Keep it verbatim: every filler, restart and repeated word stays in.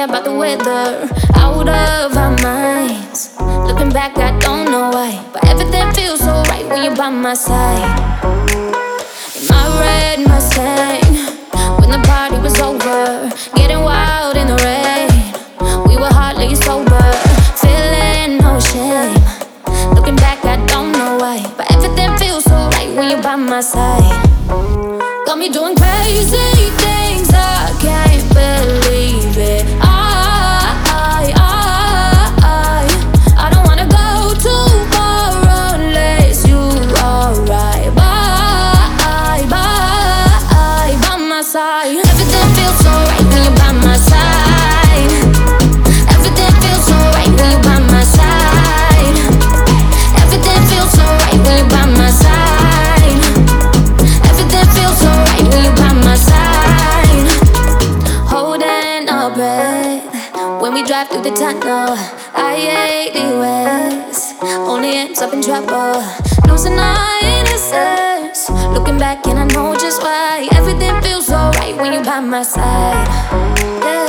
about the weather. Out of our minds. Looking back, I don't know why, but everything feels so right when you're by my side. In my red Mustang, when the party was over, getting wild in the rain. We were hardly sober, feeling no shame. Looking back, I don't know why, but everything feels so right when you're by my side. Got me doing crazy things, I can't believe it. I, I, I, I, I don't wanna go too far unless you are right. Bye, bye, by my side. Everything feels so right when you're by my side. Everything feels so right when you're by my side. Everything feels so right when you're by my side. Everything feels so right when you're by my side. Holding our breath when we drive through the tunnel. I eighty West only ends up in trouble, losing our innocence. Looking back and I know just why everything feels so right when you're by my side. Yeah.